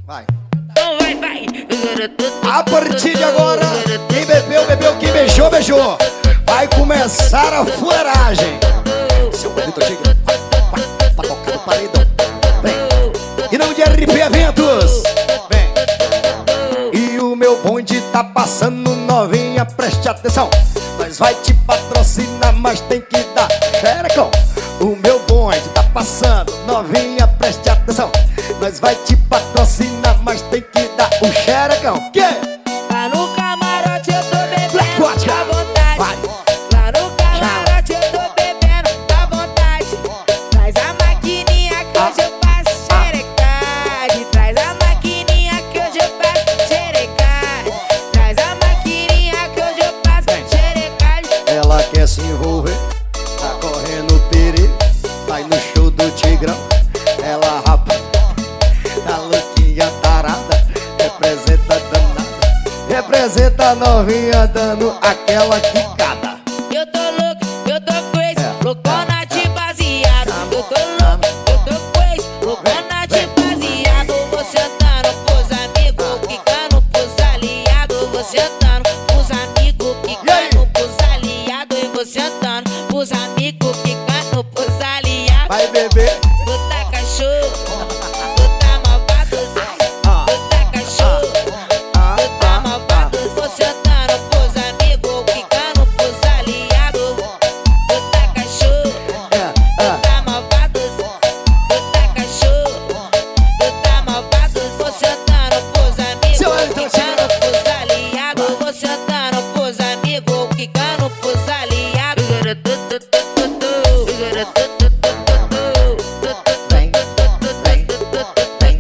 Vai. Então vai. A partir de agora, quem bebeu, bebeu, quem beijou, beijou. Vai começar a fuleiragem. Seu bonito tigre, vai tocar no paredão. Vem. E não de RP Eventos. Vem. E o meu bonde tá passando, novinha, preste atenção. Nós vai te patrocinar, mas tem que dar xerecão. O meu bonde tá passando, novinha, preste atenção. Nós vai te patrocinar, mas tem que dar o xerecão. Que? Lá no camarote eu tô bebendo, Black Vodka. à vontade. Vai. Lá no camarote eu tô bebendo, à vontade. Traz a maquininha que hoje eu faço xerecagem. Traz a maquininha que hoje eu faço xerecagem. Traz a maquininha que hoje eu faço xerecagem. Ela quer se envolver, tá correndo perigo. Vai no show do Tigrão. Ela rapa, a louquinha tarada. Representa danada, representa a novinha dando aquela quicada. Eu tô louco, eu tô crazy, loucona de baseado. Eu tô louco, eu tô crazy, loucona de baseado. Vou sentando pros amigos, quicando pros aliados. Vou sentando pros amigos, quicando pros aliados. E vou sentando pros amigos, quicando pros aliados. Vai beber. Tu tá cachorro, tu tá malvado. Tu tá cachorro, tu tá malvado. Vou sentando pros amigos, quicando pros aliados. Tu tá cachorro, tu tá malvado. Tu tá cachorro, tu tá malvado. Vou sentando pros amigos, quicando pros aliados. Vou sentando pros amigos, quicando pros aliados. Vem, vem, vem,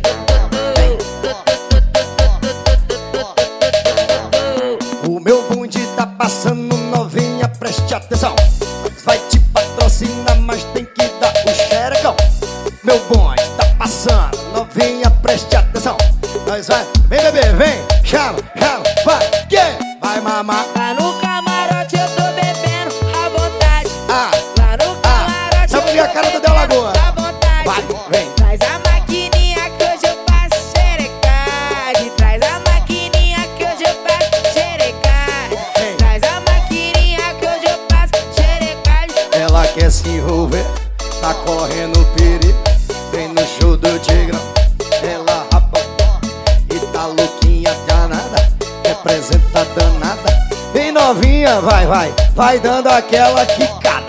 vem. O meu bonde tá passando, novinha, preste atenção. Vai te patrocinar, mas tem que dar o xerecão. Meu bonde tá passando, novinha, preste atenção. Nós vai, vem bebê, vem, chama, vai, que? Vai mamar. Lá no camarote eu tô bebendo à vontade. Ah, Lá no camarote sabe eu a tô cara do bebendo Del Lagoa? à vontade. Vai, vem. Traz a maquininha que hoje eu faço xerecagem. Traz a maquininha que hoje eu faço xerecagem. Vem. Traz a maquininha que hoje eu faço xerecagem. Ela quer se envolver, tá correndo perigo. Vem no show do Tigrão. Ela rapa e tá louquinha danada. Representa danada. Vem novinha, vai dando aquela quicada.